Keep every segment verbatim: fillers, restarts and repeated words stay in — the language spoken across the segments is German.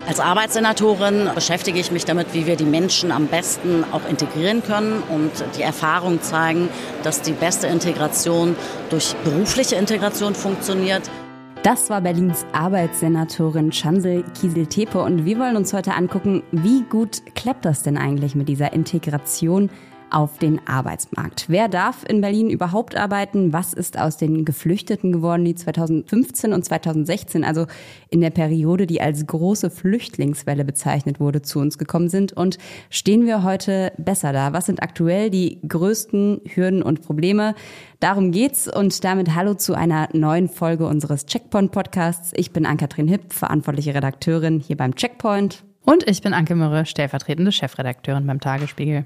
Als Arbeitssenatorin beschäftige ich mich damit, wie wir die Menschen am besten auch integrieren können. Und die Erfahrungen zeigen, dass die beste Integration durch berufliche Integration funktioniert. Das war Berlins Arbeitssenatorin Chansel Kiesil-Tepe und wir wollen uns heute angucken, wie gut klappt das denn eigentlich mit dieser Integration auf den Arbeitsmarkt? Wer darf in Berlin überhaupt arbeiten? Was ist aus den Geflüchteten geworden, die zweitausendfünfzehn und zweitausendsechzehn, also in der Periode, die als große Flüchtlingswelle bezeichnet wurde, zu uns gekommen sind? Und stehen wir heute besser da? Was sind aktuell die größten Hürden und Probleme? Darum geht's und damit hallo zu einer neuen Folge unseres Checkpoint-Podcasts. Ich bin Ann-Kathrin Hipp, verantwortliche Redakteurin hier beim Checkpoint. Und ich bin Anke Mürre, stellvertretende Chefredakteurin beim Tagesspiegel.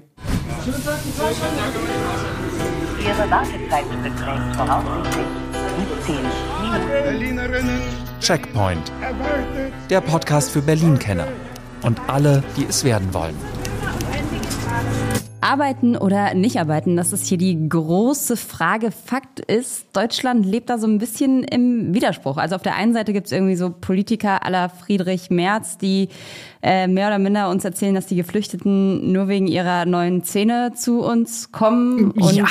Ihre Wartezeit beträgt voraussichtlich siebzehn Minuten. Checkpoint, der Podcast für Berlin-Kenner und alle, die es werden wollen. Arbeiten oder nicht arbeiten, das ist hier die große Frage. Fakt ist, Deutschland lebt da so ein bisschen im Widerspruch. Also auf der einen Seite gibt es irgendwie so Politiker à la Friedrich Merz, die äh, mehr oder minder uns erzählen, dass die Geflüchteten nur wegen ihrer neuen Zähne zu uns kommen. Und ja,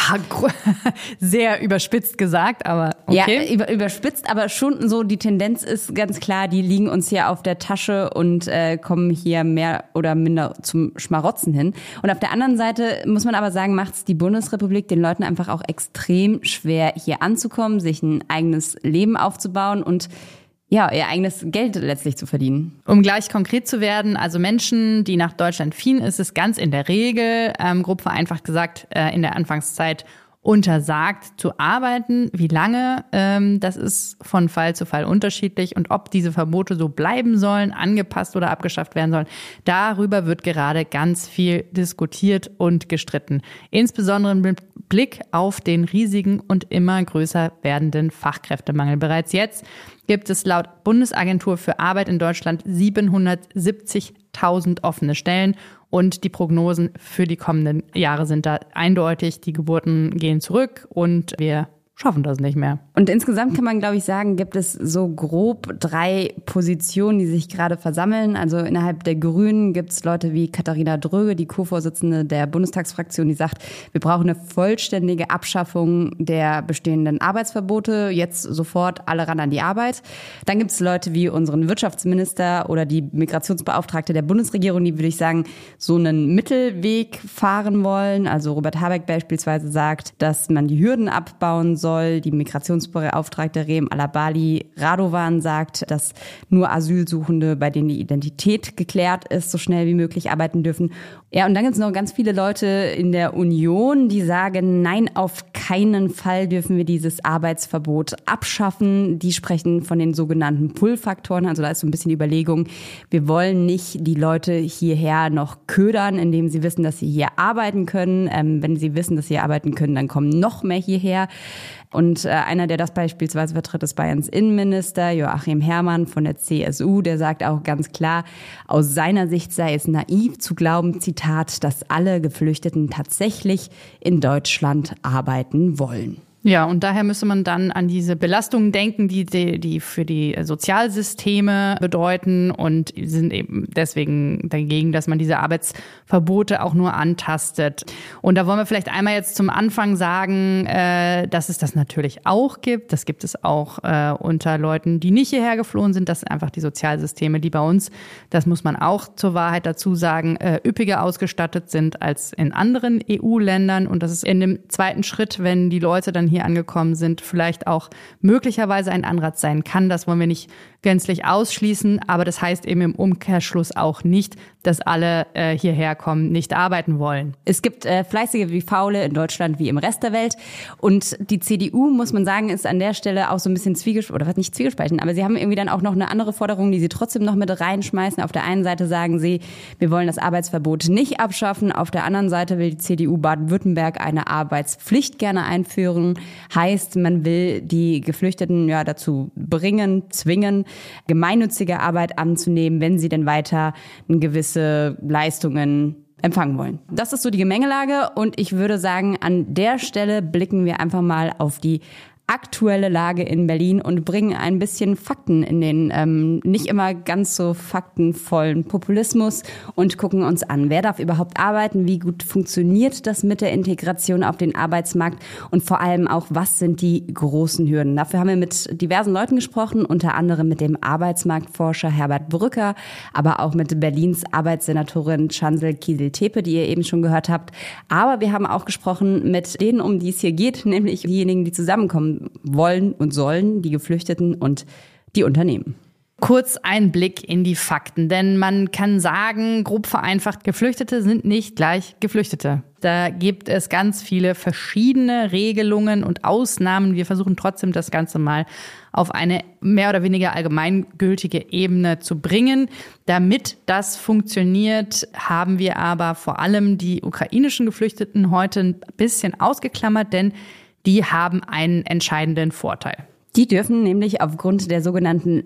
sehr überspitzt gesagt, aber okay. Ja, über, überspitzt, aber schon so die Tendenz ist ganz klar, die liegen uns hier auf der Tasche und äh, kommen hier mehr oder minder zum Schmarotzen hin. Und auf der anderen Seite muss man aber sagen, macht es die Bundesrepublik den Leuten einfach auch extrem schwer, hier anzukommen, sich ein eigenes Leben aufzubauen und ja, ihr eigenes Geld letztlich zu verdienen. Um gleich konkret zu werden, also Menschen, die nach Deutschland fliehen, ist es ganz in der Regel, ähm, grob vereinfacht gesagt, äh, in der Anfangszeit untersagt zu arbeiten. Wie lange, ähm, das ist von Fall zu Fall unterschiedlich. Und ob diese Verbote so bleiben sollen, angepasst oder abgeschafft werden sollen, darüber wird gerade ganz viel diskutiert und gestritten. Insbesondere mit Blick auf den riesigen und immer größer werdenden Fachkräftemangel. Bereits jetzt gibt es laut Bundesagentur für Arbeit in Deutschland siebenhundertsiebzigtausend offene Stellen. Und die Prognosen für die kommenden Jahre sind da eindeutig. Die Geburten gehen zurück und wir schaffen das nicht mehr. Und insgesamt kann man, glaube ich, sagen, gibt es so grob drei Positionen, die sich gerade versammeln. Also innerhalb der Grünen gibt es Leute wie Katharina Dröge, die Co-Vorsitzende der Bundestagsfraktion, die sagt, wir brauchen eine vollständige Abschaffung der bestehenden Arbeitsverbote. Jetzt sofort alle ran an die Arbeit. Dann gibt es Leute wie unseren Wirtschaftsminister oder die Migrationsbeauftragte der Bundesregierung, die, würde ich sagen, so einen Mittelweg fahren wollen. Also Robert Habeck beispielsweise sagt, dass man die Hürden abbauen soll. soll. Die Migrationsbeauftragte Reem Alabali Radovan sagt, dass nur Asylsuchende, bei denen die Identität geklärt ist, so schnell wie möglich arbeiten dürfen. Ja, und dann gibt es noch ganz viele Leute in der Union, die sagen, nein, auf keinen Fall dürfen wir dieses Arbeitsverbot abschaffen. Die sprechen von den sogenannten Pull-Faktoren. Also da ist so ein bisschen die Überlegung, wir wollen nicht die Leute hierher noch ködern, indem sie wissen, dass sie hier arbeiten können. Ähm, wenn sie wissen, dass sie hier arbeiten können, dann kommen noch mehr hierher. Und äh, einer, der das beispielsweise vertritt, ist Bayerns Innenminister Joachim Herrmann von der C S U. Der sagt auch ganz klar, aus seiner Sicht sei es naiv zu glauben, Zitat, dass alle Geflüchteten tatsächlich in Deutschland arbeiten wollen. Ja, und daher müsste man dann an diese Belastungen denken, die, die, die für die Sozialsysteme bedeuten und sind eben deswegen dagegen, dass man diese Arbeitsverbote auch nur antastet. Und da wollen wir vielleicht einmal jetzt zum Anfang sagen, äh, dass es das natürlich auch gibt. Das gibt es auch äh, unter Leuten, die nicht hierher geflohen sind. Das sind einfach die Sozialsysteme, die bei uns, das muss man auch zur Wahrheit dazu sagen, äh, üppiger ausgestattet sind als in anderen E U-Ländern. Und das ist in dem zweiten Schritt, wenn die Leute dann hier angekommen sind, vielleicht auch möglicherweise ein Anreiz sein kann. Das wollen wir nicht gänzlich ausschließen, aber das heißt eben im Umkehrschluss auch nicht, dass alle äh, hierher kommen, nicht arbeiten wollen. Es gibt äh, Fleißige wie Faule in Deutschland wie im Rest der Welt und die C D U, muss man sagen, ist an der Stelle auch so ein bisschen zwiegespalten, oder was nicht zwiegespalten, aber sie haben irgendwie dann auch noch eine andere Forderung, die sie trotzdem noch mit reinschmeißen. Auf der einen Seite sagen sie, wir wollen das Arbeitsverbot nicht abschaffen, auf der anderen Seite will die C D U Baden-Württemberg eine Arbeitspflicht gerne einführen. Heißt, man will die Geflüchteten ja dazu bringen, zwingen, gemeinnützige Arbeit anzunehmen, wenn sie denn weiter gewisse Leistungen empfangen wollen. Das ist so die Gemengelage und ich würde sagen, an der Stelle blicken wir einfach mal auf die aktuelle Lage in Berlin und bringen ein bisschen Fakten in den ähm, nicht immer ganz so faktenvollen Populismus und gucken uns an, wer darf überhaupt arbeiten, wie gut funktioniert das mit der Integration auf den Arbeitsmarkt und vor allem auch, was sind die großen Hürden. Dafür haben wir mit diversen Leuten gesprochen, unter anderem mit dem Arbeitsmarktforscher Herbert Brücker, aber auch mit Berlins Arbeitssenatorin Chansel Kiesil-Tepe, die ihr eben schon gehört habt. Aber wir haben auch gesprochen mit denen, um die es hier geht, nämlich diejenigen, die zusammenkommen wollen und sollen, die Geflüchteten und die Unternehmen. Kurz ein Blick in die Fakten, denn man kann sagen, grob vereinfacht, Geflüchtete sind nicht gleich Geflüchtete. Da gibt es ganz viele verschiedene Regelungen und Ausnahmen. Wir versuchen trotzdem, das Ganze mal auf eine mehr oder weniger allgemeingültige Ebene zu bringen. Damit das funktioniert, haben wir aber vor allem die ukrainischen Geflüchteten heute ein bisschen ausgeklammert, denn die haben einen entscheidenden Vorteil. Die dürfen nämlich aufgrund der sogenannten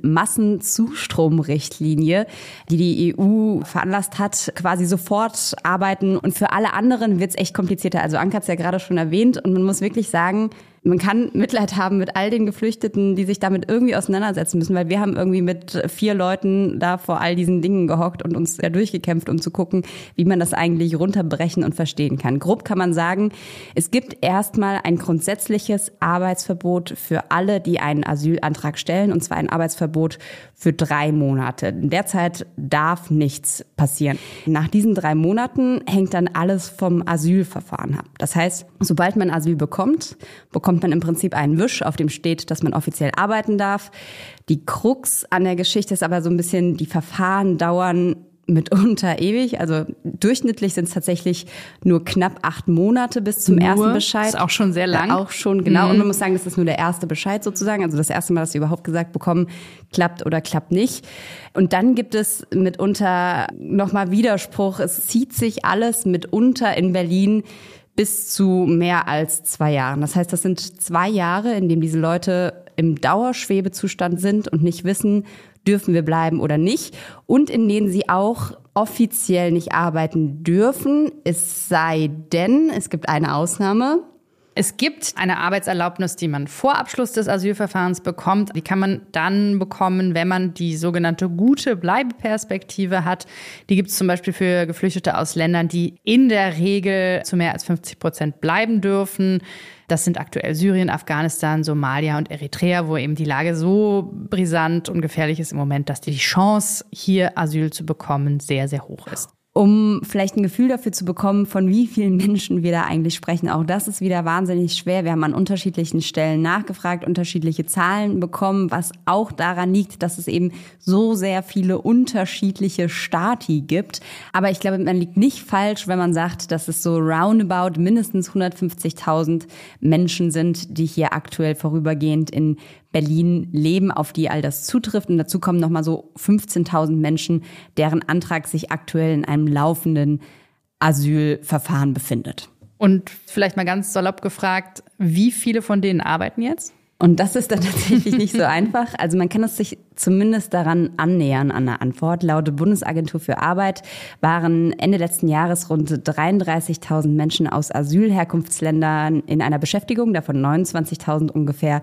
Massenzustromrichtlinie, die die E U veranlasst hat, quasi sofort arbeiten. Und für alle anderen wird es echt komplizierter. Also Anke hat es ja gerade schon erwähnt. Und man muss wirklich sagen, man kann Mitleid haben mit all den Geflüchteten, die sich damit irgendwie auseinandersetzen müssen, weil wir haben irgendwie mit vier Leuten da vor all diesen Dingen gehockt und uns da durchgekämpft, um zu gucken, wie man das eigentlich runterbrechen und verstehen kann. Grob kann man sagen, es gibt erstmal ein grundsätzliches Arbeitsverbot für alle, die einen Asylantrag stellen, und zwar ein Arbeitsverbot für drei Monate. In der Zeit darf nichts passieren. Nach diesen drei Monaten hängt dann alles vom Asylverfahren ab. Das heißt, sobald man Asyl bekommt, bekommt man im Prinzip einen Wisch, auf dem steht, dass man offiziell arbeiten darf. Die Krux an der Geschichte ist aber so ein bisschen, die Verfahren dauern mitunter ewig. Also durchschnittlich sind es tatsächlich nur knapp acht Monate bis zum nur, ersten Bescheid. Ist auch schon sehr lang. Ja, auch schon, genau. Mhm. Und man muss sagen, das ist nur der erste Bescheid sozusagen. Also das erste Mal, dass sie überhaupt gesagt bekommen, klappt oder klappt nicht. Und dann gibt es mitunter nochmal Widerspruch. Es zieht sich alles mitunter in Berlin bis zu mehr als zwei Jahren. Das heißt, das sind zwei Jahre, in denen diese Leute im Dauerschwebezustand sind und nicht wissen, dürfen wir bleiben oder nicht. Und in denen sie auch offiziell nicht arbeiten dürfen, es sei denn, es gibt eine Ausnahme. Es gibt eine Arbeitserlaubnis, die man vor Abschluss des Asylverfahrens bekommt. Die kann man dann bekommen, wenn man die sogenannte gute Bleibeperspektive hat. Die gibt es zum Beispiel für Geflüchtete aus Ländern, die in der Regel zu mehr als fünfzig Prozent bleiben dürfen. Das sind aktuell Syrien, Afghanistan, Somalia und Eritrea, wo eben die Lage so brisant und gefährlich ist im Moment, dass die Chance, hier Asyl zu bekommen, sehr, sehr hoch ist. Um vielleicht ein Gefühl dafür zu bekommen, von wie vielen Menschen wir da eigentlich sprechen. Auch das ist wieder wahnsinnig schwer. Wir haben an unterschiedlichen Stellen nachgefragt, unterschiedliche Zahlen bekommen, was auch daran liegt, dass es eben so sehr viele unterschiedliche Stati gibt. Aber ich glaube, man liegt nicht falsch, wenn man sagt, dass es so roundabout mindestens hundertfünfzigtausend Menschen sind, die hier aktuell vorübergehend in Berlin leben, auf die all das zutrifft. Und dazu kommen nochmal so fünfzehntausend Menschen, deren Antrag sich aktuell in einem laufenden Asylverfahren befindet. Und vielleicht mal ganz salopp gefragt, wie viele von denen arbeiten jetzt? Und das ist dann tatsächlich nicht so einfach. Also man kann es sich zumindest daran annähern an der Antwort. Laut Bundesagentur für Arbeit waren Ende letzten Jahres rund dreiunddreißigtausend Menschen aus Asylherkunftsländern in einer Beschäftigung, davon neunundzwanzigtausend ungefähr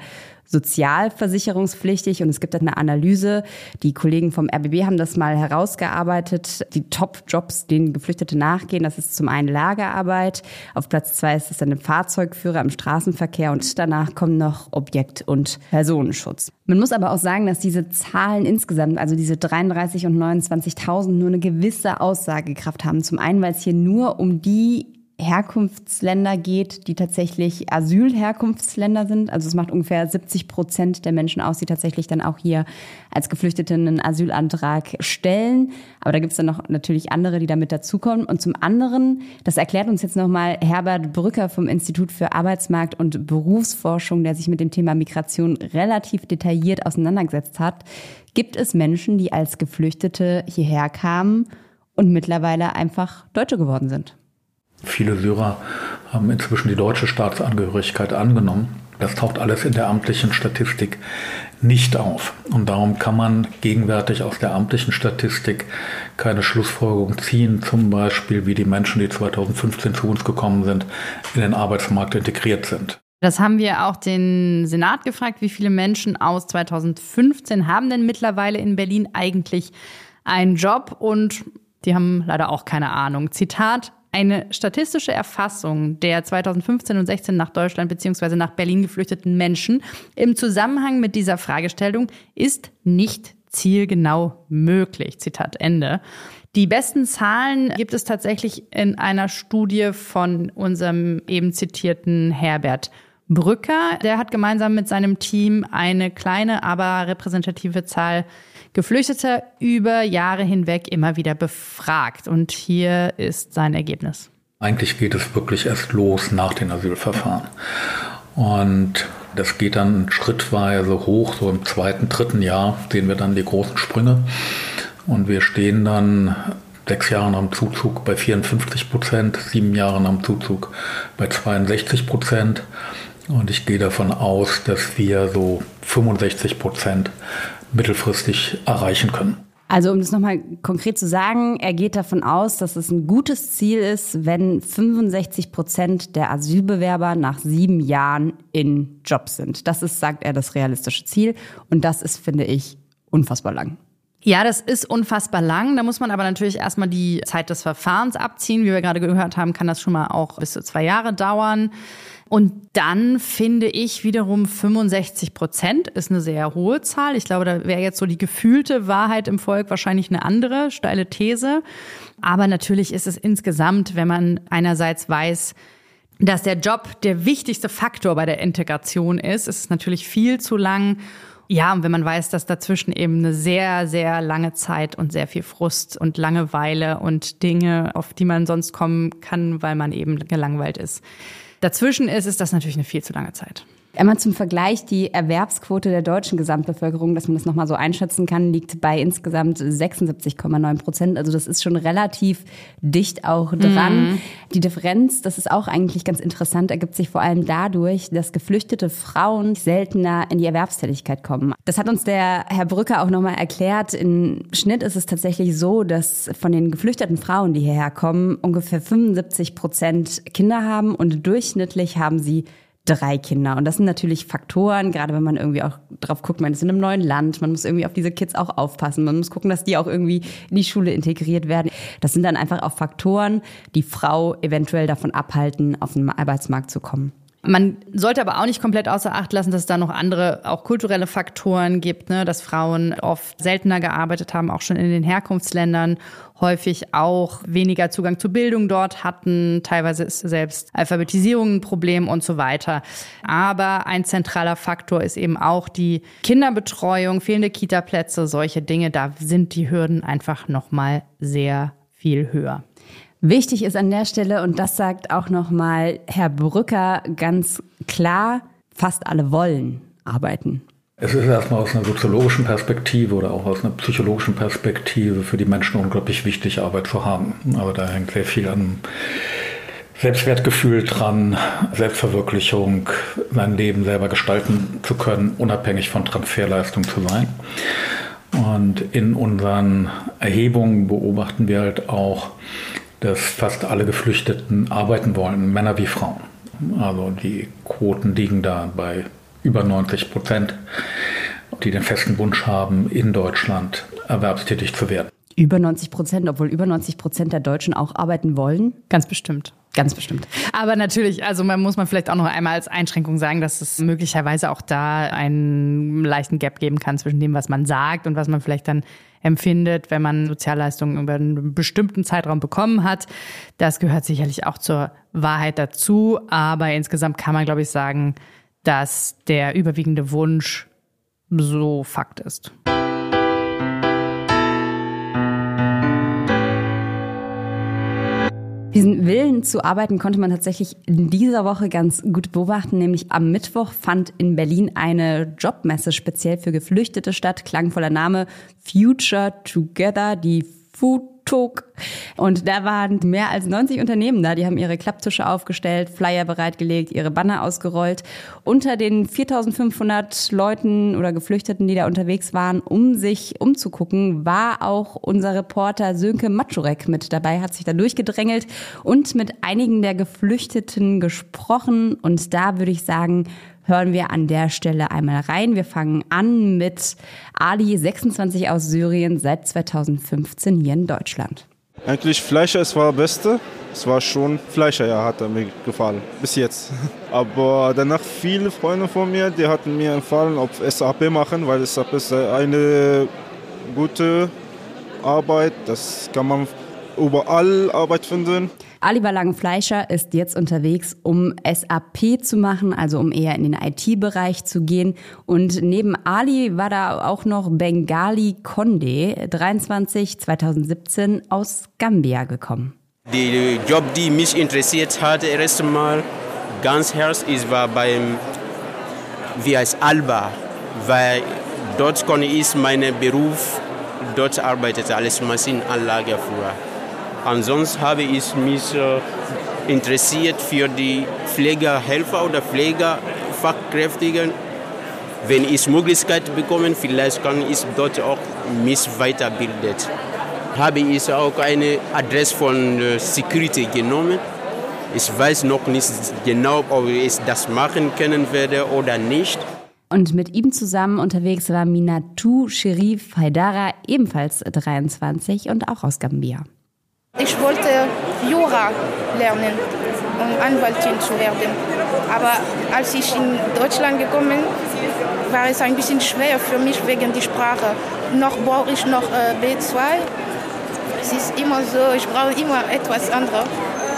sozialversicherungspflichtig. Und es gibt eine Analyse, die Kollegen vom R B B haben das mal herausgearbeitet, die Top-Jobs, denen Geflüchtete nachgehen. Das ist zum einen Lagerarbeit, auf Platz zwei ist es dann ein Fahrzeugführer im Straßenverkehr und danach kommen noch Objekt- und Personenschutz. Man muss aber auch sagen, dass diese Zahlen insgesamt, also diese dreiunddreißig und neunundzwanzigtausend, nur eine gewisse Aussagekraft haben. Zum einen, weil es hier nur um die Herkunftsländer geht, die tatsächlich Asylherkunftsländer sind. Also es macht ungefähr siebzig Prozent der Menschen aus, die tatsächlich dann auch hier als Geflüchtete einen Asylantrag stellen. Aber da gibt es dann noch natürlich andere, die damit dazukommen. Und zum anderen, das erklärt uns jetzt nochmal Herbert Brücker vom Institut für Arbeitsmarkt und Berufsforschung, der sich mit dem Thema Migration relativ detailliert auseinandergesetzt hat, gibt es Menschen, die als Geflüchtete hierher kamen und mittlerweile einfach Deutsche geworden sind. Viele Syrer haben inzwischen die deutsche Staatsangehörigkeit angenommen. Das taucht alles in der amtlichen Statistik nicht auf. Und darum kann man gegenwärtig aus der amtlichen Statistik keine Schlussfolgerung ziehen, zum Beispiel wie die Menschen, die zweitausendfünfzehn zu uns gekommen sind, in den Arbeitsmarkt integriert sind. Das haben wir auch den Senat gefragt, wie viele Menschen aus zweitausendfünfzehn haben denn mittlerweile in Berlin eigentlich einen Job? Und die haben leider auch keine Ahnung. Zitat: Eine statistische Erfassung der zweitausendfünfzehn und sechzehn nach Deutschland bzw. nach Berlin geflüchteten Menschen im Zusammenhang mit dieser Fragestellung ist nicht zielgenau möglich. Zitat Ende. Die besten Zahlen gibt es tatsächlich in einer Studie von unserem eben zitierten Herbert Brücker. Der hat gemeinsam mit seinem Team eine kleine, aber repräsentative Zahl Geflüchteter über Jahre hinweg immer wieder befragt. Und hier ist sein Ergebnis. Eigentlich geht es wirklich erst los nach den Asylverfahren. Und das geht dann schrittweise hoch, so im zweiten, dritten Jahr sehen wir dann die großen Sprünge. Und wir stehen dann sechs Jahre nach dem Zuzug bei vierundfünfzig Prozent, sieben Jahre nach dem Zuzug bei zweiundsechzig Prozent. Und ich gehe davon aus, dass wir so fünfundsechzig Prozent mittelfristig erreichen können. Also um das nochmal konkret zu sagen, er geht davon aus, dass es ein gutes Ziel ist, wenn fünfundsechzig Prozent der Asylbewerber nach sieben Jahren in Jobs sind. Das ist, sagt er, das realistische Ziel. Und das ist, finde ich, unfassbar lang. Ja, das ist unfassbar lang. Da muss man aber natürlich erstmal die Zeit des Verfahrens abziehen. Wie wir gerade gehört haben, kann das schon mal auch bis zu zwei Jahre dauern. Und dann finde ich wiederum fünfundsechzig Prozent ist eine sehr hohe Zahl. Ich glaube, da wäre jetzt so die gefühlte Wahrheit im Volk wahrscheinlich eine andere, steile These. Aber natürlich ist es insgesamt, wenn man einerseits weiß, dass der Job der wichtigste Faktor bei der Integration ist, ist es natürlich viel zu lang. Ja, und wenn man weiß, dass dazwischen eben eine sehr, sehr lange Zeit und sehr viel Frust und Langeweile und Dinge, auf die man sonst kommen kann, weil man eben gelangweilt ist, dazwischen ist, ist das natürlich eine viel zu lange Zeit. Einmal zum Vergleich, die Erwerbsquote der deutschen Gesamtbevölkerung, dass man das nochmal so einschätzen kann, liegt bei insgesamt sechsundsiebzig Komma neun Prozent. Also das ist schon relativ dicht auch dran. Mhm. Die Differenz, das ist auch eigentlich ganz interessant, ergibt sich vor allem dadurch, dass geflüchtete Frauen seltener in die Erwerbstätigkeit kommen. Das hat uns der Herr Brücker auch nochmal erklärt. Im Schnitt ist es tatsächlich so, dass von den geflüchteten Frauen, die hierher kommen, ungefähr fünfundsiebzig Prozent Kinder haben und durchschnittlich haben sie drei Kinder. Und das sind natürlich Faktoren, gerade wenn man irgendwie auch drauf guckt, man ist in einem neuen Land, man muss irgendwie auf diese Kids auch aufpassen, man muss gucken, dass die auch irgendwie in die Schule integriert werden. Das sind dann einfach auch Faktoren, die Frau eventuell davon abhalten, auf den Arbeitsmarkt zu kommen. Man sollte aber auch nicht komplett außer Acht lassen, dass es da noch andere, auch kulturelle Faktoren gibt, ne? Dass Frauen oft seltener gearbeitet haben, auch schon in den Herkunftsländern, häufig auch weniger Zugang zu Bildung dort hatten. Teilweise ist selbst Alphabetisierung ein Problem und so weiter. Aber ein zentraler Faktor ist eben auch die Kinderbetreuung, fehlende Kitaplätze, solche Dinge. Da sind die Hürden einfach noch mal sehr viel höher. Wichtig ist an der Stelle, und das sagt auch nochmal Herr Brücker ganz klar, fast alle wollen arbeiten. Es ist erstmal aus einer soziologischen Perspektive oder auch aus einer psychologischen Perspektive für die Menschen unglaublich wichtig, Arbeit zu haben. Aber da hängt sehr viel an Selbstwertgefühl dran, Selbstverwirklichung, sein Leben selber gestalten zu können, unabhängig von Transferleistung zu sein. Und in unseren Erhebungen beobachten wir halt auch, dass fast alle Geflüchteten arbeiten wollen, Männer wie Frauen. Also die Quoten liegen da bei über neunzig Prozent, die den festen Wunsch haben, in Deutschland erwerbstätig zu werden. Über neunzig Prozent, obwohl über neunzig Prozent der Deutschen auch arbeiten wollen? Ganz bestimmt. Ganz bestimmt. Aber natürlich, also man muss man vielleicht auch noch einmal als Einschränkung sagen, dass es möglicherweise auch da einen leichten Gap geben kann zwischen dem, was man sagt und was man vielleicht dann empfindet, wenn man Sozialleistungen über einen bestimmten Zeitraum bekommen hat. Das gehört sicherlich auch zur Wahrheit dazu. Aber insgesamt kann man, glaube ich, sagen, dass der überwiegende Wunsch so Fakt ist. Diesen Willen zu arbeiten konnte man tatsächlich in dieser Woche ganz gut beobachten. Nämlich am Mittwoch fand in Berlin eine Jobmesse speziell für Geflüchtete statt. Klangvoller Name Future Together, die Food Tuk. Und da waren mehr als neunzig Unternehmen da, die haben ihre Klapptische aufgestellt, Flyer bereitgelegt, ihre Banner ausgerollt. Unter den viertausendfünfhundert Leuten oder Geflüchteten, die da unterwegs waren, um sich umzugucken, war auch unser Reporter Sönke Matschurek mit dabei, hat sich da durchgedrängelt und mit einigen der Geflüchteten gesprochen. Und da würde ich sagen, hören wir an der Stelle einmal rein. Wir fangen an mit Ali, sechsundzwanzig, aus Syrien, seit zweitausendfünfzehn hier in Deutschland. Eigentlich Fleischer, es war das Beste. Es war schon Fleischer, ja, hat er mir gefallen, bis jetzt. Aber danach viele Freunde von mir, die hatten mir empfohlen, ob S A P machen, weil S A P ist eine gute Arbeit. Das kann man überall Arbeit finden. Ali Balang-Fleischer ist jetzt unterwegs, um S A P zu machen, also um eher in den I T-Bereich zu gehen. Und neben Ali war da auch noch Bengali Konde, dreiundzwanzig, zweitausendsiebzehn, aus Gambia gekommen. Der Job, die mich interessiert hat, erst einmal ganz herzlich war beim, wie heißt Alba, weil dort konnte ich meinen Beruf, dort arbeitete alles Maschinenanlage früher. Ansonsten habe ich mich äh, interessiert für die Pflegehelfer oder Pflegefachkräfte. Wenn ich Möglichkeit bekomme, vielleicht kann ich dort auch mich weiterbilden. Habe ich auch eine Adresse von äh, Security genommen. Ich weiß noch nicht genau, ob ich das machen können werde oder nicht. Und mit ihm zusammen unterwegs war Minatu Sherif Haidara, ebenfalls dreiundzwanzig und auch aus Gambia. Ich wollte Jura lernen, um Anwältin zu werden. Aber als ich in Deutschland gekommen bin, war es ein bisschen schwer für mich wegen der Sprache. Noch brauche ich noch äh, B zwei. Es ist immer so, ich brauche immer etwas anderes.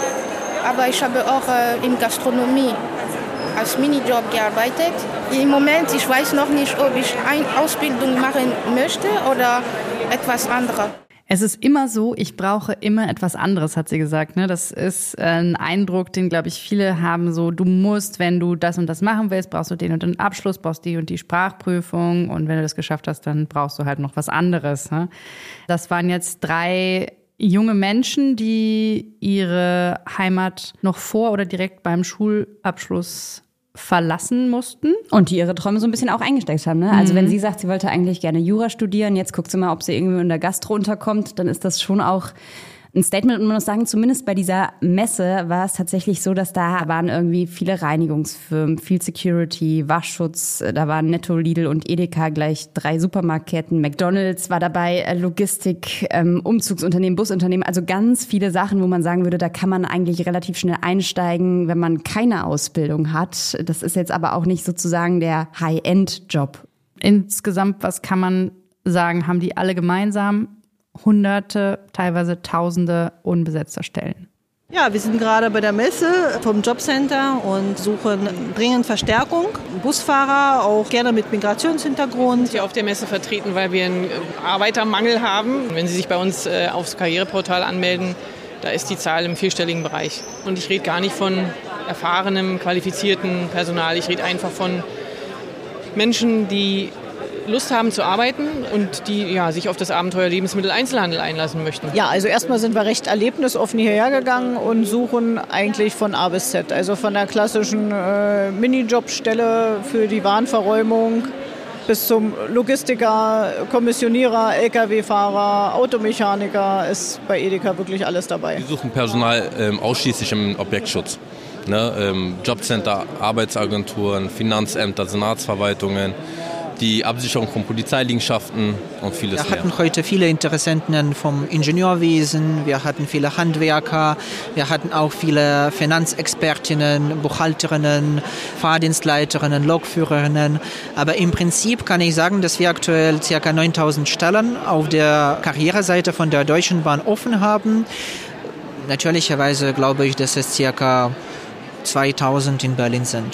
Aber ich habe auch äh, in Gastronomie als Minijob gearbeitet. Im Moment, ich weiß noch nicht, ob ich eine Ausbildung machen möchte oder etwas anderes. Es ist immer so, ich brauche immer etwas anderes, hat sie gesagt. Ne? Das ist ein Eindruck, den, glaube ich, viele haben. So, du musst, wenn du das und das machen willst, brauchst du den und den Abschluss, brauchst die und die Sprachprüfung. Und wenn du das geschafft hast, dann brauchst du halt noch was anderes. Ne? Das waren jetzt drei junge Menschen, die ihre Heimat noch vor oder direkt beim Schulabschluss verlassen mussten. Und die ihre Träume so ein bisschen auch eingesteckt haben. Ne? Also mhm. wenn sie sagt, sie wollte eigentlich gerne Jura studieren, jetzt guckt sie mal, ob sie irgendwie in der Gastro unterkommt, dann ist das schon auch ein Statement. Und man muss sagen, zumindest bei dieser Messe war es tatsächlich so, dass da waren irgendwie viele Reinigungsfirmen, viel Security, Wachschutz, da waren Netto, Lidl und Edeka, gleich drei Supermarktketten, McDonald's war dabei, Logistik, ähm, Umzugsunternehmen, Busunternehmen, also ganz viele Sachen, wo man sagen würde, da kann man eigentlich relativ schnell einsteigen, wenn man keine Ausbildung hat. Das ist jetzt aber auch nicht sozusagen der High-End-Job. Insgesamt, was kann man sagen, haben die alle gemeinsam? Hunderte, teilweise Tausende unbesetzter Stellen. Ja, wir sind gerade bei der Messe vom Jobcenter und suchen dringend Verstärkung. Busfahrer, auch gerne mit Migrationshintergrund. Hier auf der Messe vertreten, weil wir einen Arbeitermangel haben. Wenn Sie sich bei uns äh, aufs Karriereportal anmelden, da ist die Zahl im vierstelligen Bereich. Und ich rede gar nicht von erfahrenem, qualifizierten Personal. Ich rede einfach von Menschen, die Lust haben zu arbeiten und die ja, sich auf das Abenteuer Lebensmitteleinzelhandel einlassen möchten. Ja, also erstmal sind wir recht erlebnisoffen hierher gegangen und suchen eigentlich von A bis Z. Also von der klassischen äh, Minijobstelle für die Warenverräumung bis zum Logistiker, Kommissionierer, L K W-Fahrer, Automechaniker ist bei Edeka wirklich alles dabei. Wir suchen Personal ähm, ausschließlich im Objektschutz. Ne? Ähm, Jobcenter, Arbeitsagenturen, Finanzämter, Senatsverwaltungen, die Absicherung von Polizeiliegenschaften und vieles mehr. Wir hatten heute viele Interessenten vom Ingenieurwesen, wir hatten viele Handwerker, wir hatten auch viele Finanzexpertinnen, Buchhalterinnen, Fahrdienstleiterinnen, Lokführerinnen. Aber im Prinzip kann ich sagen, dass wir aktuell ca. neuntausend Stellen auf der Karriereseite von der Deutschen Bahn offen haben. Natürlicherweise glaube ich, dass es ca. zweitausend in Berlin sind.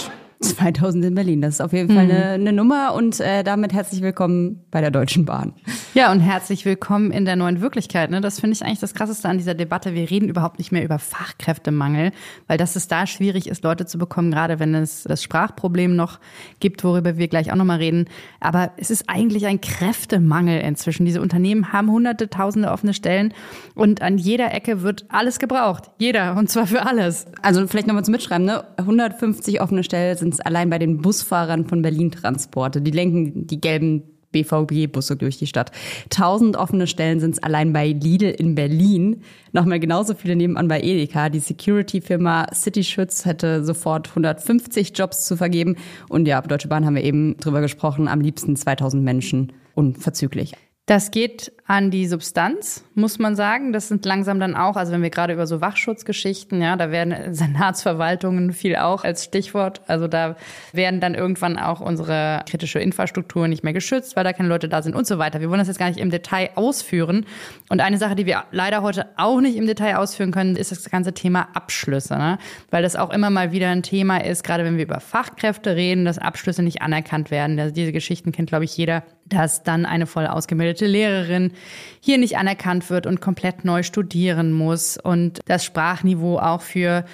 zweitausend in Berlin, das ist auf jeden Fall eine, eine Nummer und äh, damit herzlich willkommen bei der Deutschen Bahn. Ja, und herzlich willkommen in der neuen Wirklichkeit. Ne? Das finde ich eigentlich das Krasseste an dieser Debatte. Wir reden überhaupt nicht mehr über Fachkräftemangel, weil dass es da schwierig ist, Leute zu bekommen, gerade wenn es das Sprachproblem noch gibt, worüber wir gleich auch nochmal reden. Aber es ist eigentlich ein Kräftemangel inzwischen. Diese Unternehmen haben hunderte, tausende offene Stellen und an jeder Ecke wird alles gebraucht. Jeder, und zwar für alles. Also vielleicht nochmal zum Mitschreiben, ne? hundertfünfzig offene Stellen sind allein bei den Busfahrern von Berlin Transporte. Die lenken die gelben B V B-Busse durch die Stadt. Tausend offene Stellen sind es allein bei Lidl in Berlin. Nochmal genauso viele nebenan bei Edeka. Die Security-Firma Cityschutz hätte sofort hundertfünfzig Jobs zu vergeben. Und ja, Deutsche Bahn haben wir eben drüber gesprochen. Am liebsten zweitausend Menschen. Unverzüglich. Das geht an die Substanz, muss man sagen. Das sind langsam dann auch, also wenn wir gerade über so Wachschutzgeschichten, ja, da werden Senatsverwaltungen viel auch als Stichwort. Also da werden dann irgendwann auch unsere kritische Infrastruktur nicht mehr geschützt, weil da keine Leute da sind und so weiter. Wir wollen das jetzt gar nicht im Detail ausführen. Und eine Sache, die wir leider heute auch nicht im Detail ausführen können, ist das ganze Thema Abschlüsse, ne? Weil das auch immer mal wieder ein Thema ist, gerade wenn wir über Fachkräfte reden, dass Abschlüsse nicht anerkannt werden. Also diese Geschichten kennt, glaube ich, jeder, dass dann eine voll ausgebildete Lehrerin hier nicht anerkannt wird und komplett neu studieren muss und das Sprachniveau auch für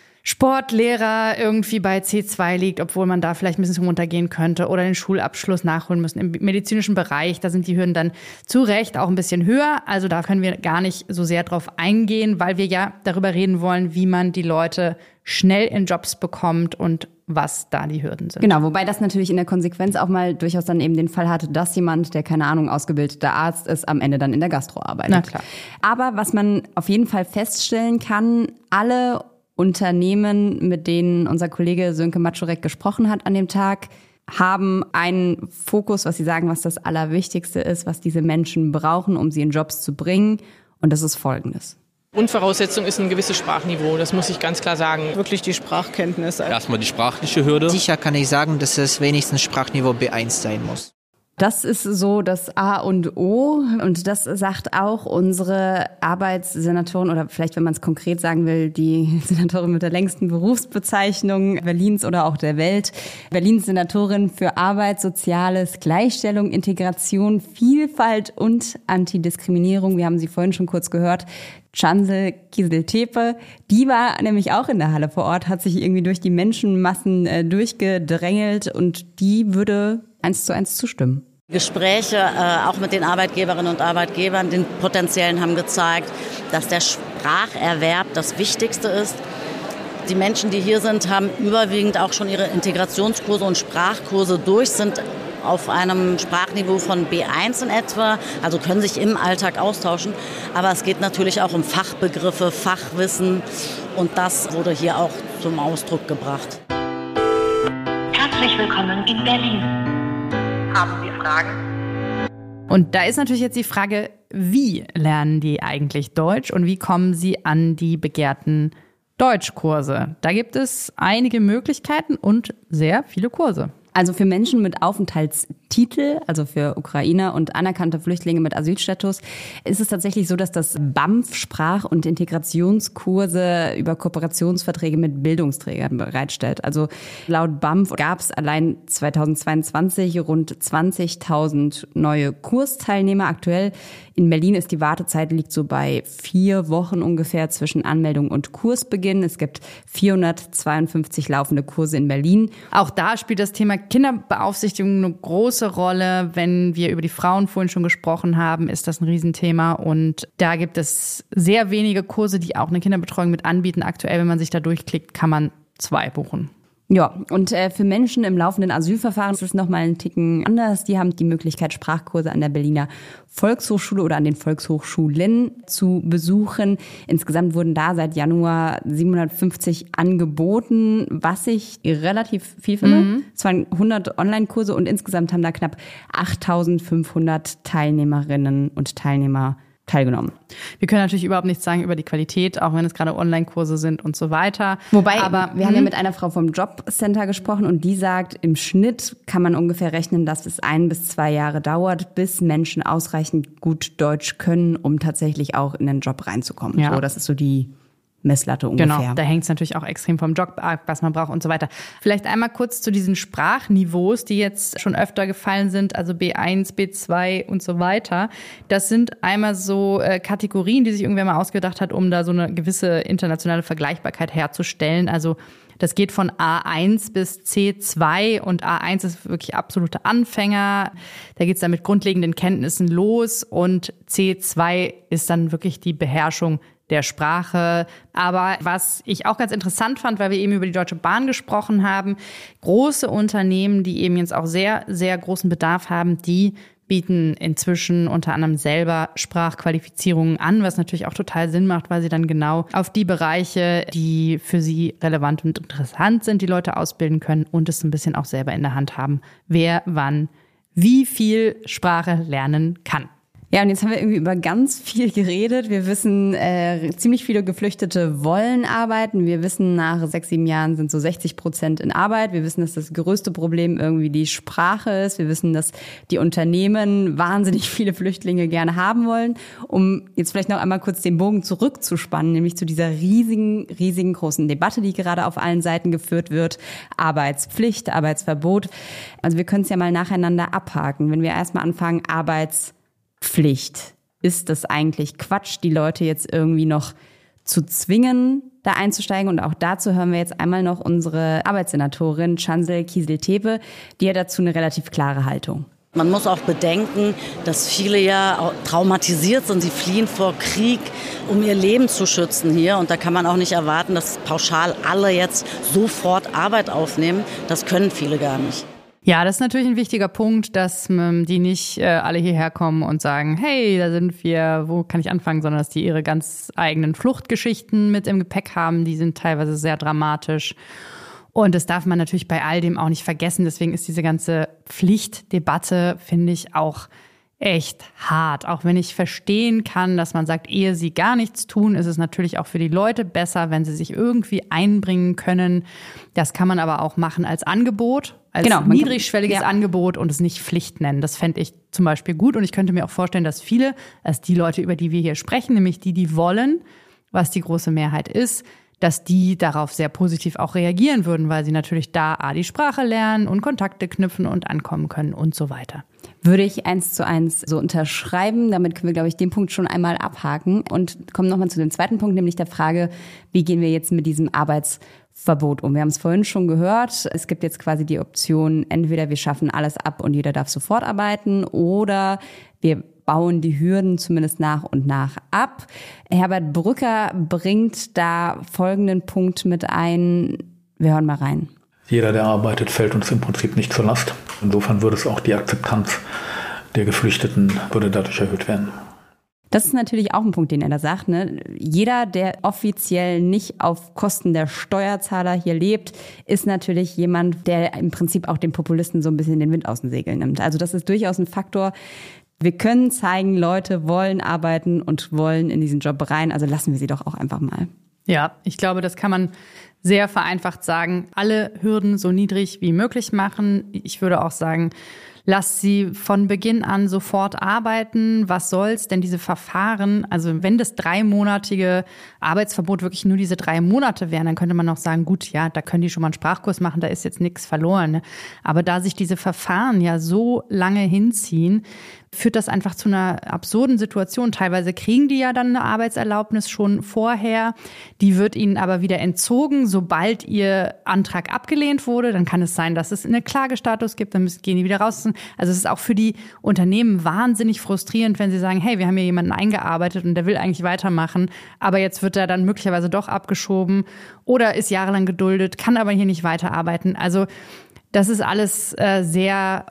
Sportlehrer irgendwie bei C zwei liegt, obwohl man da vielleicht ein bisschen runtergehen könnte oder den Schulabschluss nachholen müssen. Im medizinischen Bereich, da sind die Hürden dann zu Recht auch ein bisschen höher. Also da können wir gar nicht so sehr drauf eingehen, weil wir ja darüber reden wollen, wie man die Leute schnell in Jobs bekommt und was da die Hürden sind. Genau, wobei das natürlich in der Konsequenz auch mal durchaus dann eben den Fall hatte, dass jemand, der keine Ahnung ausgebildeter Arzt ist, am Ende dann in der Gastro arbeitet. Na klar. Aber was man auf jeden Fall feststellen kann, alle Unternehmen, mit denen unser Kollege Sönke Matschurek gesprochen hat an dem Tag, haben einen Fokus, was sie sagen, was das Allerwichtigste ist, was diese Menschen brauchen, um sie in Jobs zu bringen. Und das ist Folgendes. Grundvoraussetzung ist ein gewisses Sprachniveau, das muss ich ganz klar sagen. Wirklich die Sprachkenntnisse. Erstmal die sprachliche Hürde. Sicher kann ich sagen, dass es wenigstens Sprachniveau B eins sein muss. Das ist so das A und O und das sagt auch unsere Arbeitssenatorin oder vielleicht, wenn man es konkret sagen will, die Senatorin mit der längsten Berufsbezeichnung Berlins oder auch der Welt. Berlins Senatorin für Arbeit, Soziales, Gleichstellung, Integration, Vielfalt und Antidiskriminierung. Wir haben sie vorhin schon kurz gehört. Chansel Kieseltepe, die war nämlich auch in der Halle vor Ort, hat sich irgendwie durch die Menschenmassen äh, durchgedrängelt und die würde eins zu eins zustimmen. Gespräche äh, auch mit den Arbeitgeberinnen und Arbeitgebern, den Potenziellen, haben gezeigt, dass der Spracherwerb das Wichtigste ist. Die Menschen, die hier sind, haben überwiegend auch schon ihre Integrationskurse und Sprachkurse durch, sind auf einem Sprachniveau von B eins in etwa, also können sich im Alltag austauschen. Aber es geht natürlich auch um Fachbegriffe, Fachwissen und das wurde hier auch zum Ausdruck gebracht. Herzlich willkommen in Berlin. Haben wir Fragen? Und da ist natürlich jetzt die Frage, wie lernen die eigentlich Deutsch und wie kommen sie an die begehrten Deutschkurse? Da gibt es einige Möglichkeiten und sehr viele Kurse. Also für Menschen mit Aufenthaltstitel, also für Ukrainer und anerkannte Flüchtlinge mit Asylstatus, ist es tatsächlich so, dass das B A M F Sprach- und Integrationskurse über Kooperationsverträge mit Bildungsträgern bereitstellt. Also laut B A M F gab es allein zweitausendzweiundzwanzig rund zwanzigtausend neue Kursteilnehmer. Aktuell in Berlin ist die Wartezeit liegt so bei vier Wochen ungefähr zwischen Anmeldung und Kursbeginn. Es gibt vierhundertzweiundfünfzig laufende Kurse in Berlin. Auch da spielt das Thema Kinderbeaufsichtigung eine große Rolle. Wenn wir über die Frauen vorhin schon gesprochen haben, ist das ein Riesenthema. Und da gibt es sehr wenige Kurse, die auch eine Kinderbetreuung mit anbieten. Aktuell, wenn man sich da durchklickt, kann man zwei buchen. Ja, und äh, für Menschen im laufenden Asylverfahren ist es nochmal einen Ticken anders. Die haben die Möglichkeit, Sprachkurse an der Berliner Volkshochschule oder an den Volkshochschulen zu besuchen. Insgesamt wurden da seit Januar siebenhundertfünfzig angeboten, was ich relativ viel finde. Mhm. Es waren hundert Online-Kurse und insgesamt haben da knapp achttausendfünfhundert Teilnehmerinnen und Teilnehmer teilgenommen. Wir können natürlich überhaupt nichts sagen über die Qualität, auch wenn es gerade Online-Kurse sind und so weiter. Wobei, aber wir haben ja mit einer Frau vom Jobcenter gesprochen und die sagt, im Schnitt kann man ungefähr rechnen, dass es ein bis zwei Jahre dauert, bis Menschen ausreichend gut Deutsch können, um tatsächlich auch in den Job reinzukommen. Ja. So, das ist so die Messlatte ungefähr. Genau, da hängt es natürlich auch extrem vom Job ab, was man braucht und so weiter. Vielleicht einmal kurz zu diesen Sprachniveaus, die jetzt schon öfter gefallen sind, also B eins, B zwei und so weiter. Das sind einmal so äh, Kategorien, die sich irgendwer mal ausgedacht hat, um da so eine gewisse internationale Vergleichbarkeit herzustellen. Also das geht von A eins bis C zwei und A eins ist wirklich absolute Anfänger. Da geht es dann mit grundlegenden Kenntnissen los und C zwei ist dann wirklich die Beherrschung der Sprache. Aber was ich auch ganz interessant fand, weil wir eben über die Deutsche Bahn gesprochen haben, große Unternehmen, die eben jetzt auch sehr, sehr großen Bedarf haben, die bieten inzwischen unter anderem selber Sprachqualifizierungen an, was natürlich auch total Sinn macht, weil sie dann genau auf die Bereiche, die für sie relevant und interessant sind, die Leute ausbilden können und es ein bisschen auch selber in der Hand haben, wer wann wie viel Sprache lernen kann. Ja, und jetzt haben wir irgendwie über ganz viel geredet. Wir wissen, äh, ziemlich viele Geflüchtete wollen arbeiten. Wir wissen, nach sechs, sieben Jahren sind so sechzig Prozent in Arbeit. Wir wissen, dass das größte Problem irgendwie die Sprache ist. Wir wissen, dass die Unternehmen wahnsinnig viele Flüchtlinge gerne haben wollen. Um jetzt vielleicht noch einmal kurz den Bogen zurückzuspannen, nämlich zu dieser riesigen, riesigen großen Debatte, die gerade auf allen Seiten geführt wird. Arbeitspflicht, Arbeitsverbot. Also wir können es ja mal nacheinander abhaken. Wenn wir erstmal anfangen, Arbeitspflicht. Pflicht. Ist das eigentlich Quatsch, die Leute jetzt irgendwie noch zu zwingen, da einzusteigen? Und auch dazu hören wir jetzt einmal noch unsere Arbeitssenatorin Chansel Kizil-Tepe, die hat dazu eine relativ klare Haltung. Man muss auch bedenken, dass viele ja traumatisiert sind. Sie fliehen vor Krieg, um ihr Leben zu schützen hier. Und da kann man auch nicht erwarten, dass pauschal alle jetzt sofort Arbeit aufnehmen. Das können viele gar nicht. Ja, das ist natürlich ein wichtiger Punkt, dass ähm, die nicht äh, alle hierher kommen und sagen, hey, da sind wir, wo kann ich anfangen, sondern dass die ihre ganz eigenen Fluchtgeschichten mit im Gepäck haben. Die sind teilweise sehr dramatisch. Und das darf man natürlich bei all dem auch nicht vergessen. Deswegen ist diese ganze Pflichtdebatte, finde ich, auch echt hart. Auch wenn ich verstehen kann, dass man sagt, ehe sie gar nichts tun, ist es natürlich auch für die Leute besser, wenn sie sich irgendwie einbringen können. Das kann man aber auch machen als Angebot, als genau, niedrigschwelliges kann, ja. Angebot und es nicht Pflicht nennen. Das fände ich zum Beispiel gut. Und ich könnte mir auch vorstellen, dass viele, als die Leute, über die wir hier sprechen, nämlich die, die wollen, was die große Mehrheit ist, dass die darauf sehr positiv auch reagieren würden, weil sie natürlich da A, die Sprache lernen und Kontakte knüpfen und ankommen können und so weiter. Würde ich eins zu eins so unterschreiben. Damit können wir, glaube ich, den Punkt schon einmal abhaken und kommen nochmal zu dem zweiten Punkt, nämlich der Frage, wie gehen wir jetzt mit diesem Arbeitsverbot um? Wir haben es vorhin schon gehört. Es gibt jetzt quasi die Option, entweder wir schaffen alles ab und jeder darf sofort arbeiten oder wir bauen die Hürden zumindest nach und nach ab. Herbert Brücker bringt da folgenden Punkt mit ein. Wir hören mal rein. Jeder, der arbeitet, fällt uns im Prinzip nicht zur Last. Insofern würde es auch die Akzeptanz der Geflüchteten würde dadurch erhöht werden. Das ist natürlich auch ein Punkt, den er da sagt. Ne? Jeder, der offiziell nicht auf Kosten der Steuerzahler hier lebt, ist natürlich jemand, der im Prinzip auch den Populisten so ein bisschen den Wind aus den Segeln nimmt. Also das ist durchaus ein Faktor. Wir können zeigen, Leute wollen arbeiten und wollen in diesen Job rein. Also lassen wir sie doch auch einfach mal. Ja, ich glaube, das kann man sehr vereinfacht sagen. Alle Hürden so niedrig wie möglich machen. Ich würde auch sagen, lass sie von Beginn an sofort arbeiten. Was soll's? Denn diese Verfahren, also wenn das dreimonatige Arbeitsverbot wirklich nur diese drei Monate wären, dann könnte man auch sagen, gut, ja, da können die schon mal einen Sprachkurs machen, da ist jetzt nichts verloren. Ne? Aber da sich diese Verfahren ja so lange hinziehen, führt das einfach zu einer absurden Situation. Teilweise kriegen die ja dann eine Arbeitserlaubnis schon vorher. Die wird ihnen aber wieder entzogen, sobald ihr Antrag abgelehnt wurde. Dann kann es sein, dass es einen Klagestatus gibt, dann müssen, gehen die wieder raus. Also es ist auch für die Unternehmen wahnsinnig frustrierend, wenn sie sagen, hey, wir haben hier jemanden eingearbeitet und der will eigentlich weitermachen, aber jetzt wird er dann möglicherweise doch abgeschoben oder ist jahrelang geduldet, kann aber hier nicht weiterarbeiten. Also das ist alles äh, sehr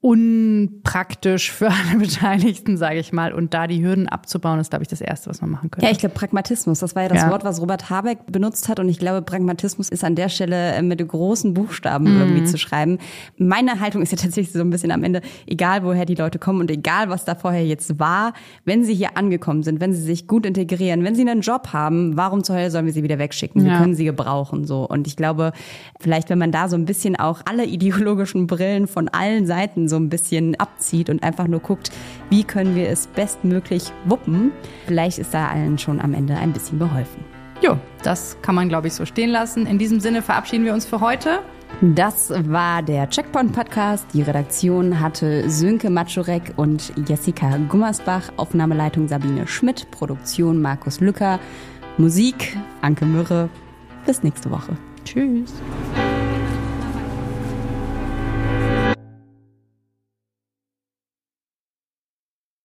unpraktisch für alle Beteiligten, sage ich mal. Und da die Hürden abzubauen, ist, glaube ich, das Erste, was man machen könnte. Ja, ich glaube, Pragmatismus, das war ja das ja. Wort, was Robert Habeck benutzt hat. Und ich glaube, Pragmatismus ist an der Stelle mit großen Buchstaben mhm. irgendwie zu schreiben. Meine Haltung ist ja tatsächlich so ein bisschen am Ende, egal woher die Leute kommen und egal, was da vorher jetzt war, wenn sie hier angekommen sind, wenn sie sich gut integrieren, wenn sie einen Job haben, warum zur Hölle sollen wir sie wieder wegschicken? Wir ja. können sie gebrauchen. So. Und ich glaube, vielleicht, wenn man da so ein bisschen auch alle ideologischen Brillen von allen Seiten so ein bisschen abzieht und einfach nur guckt, wie können wir es bestmöglich wuppen. Vielleicht ist da allen schon am Ende ein bisschen geholfen. Jo, das kann man, glaube ich, so stehen lassen. In diesem Sinne verabschieden wir uns für heute. Das war der Checkpoint-Podcast. Die Redaktion hatte Sönke Matschurek und Jessica Gummersbach, Aufnahmeleitung Sabine Schmidt, Produktion Markus Lücker, Musik Anke Mürre. Bis nächste Woche. Tschüss.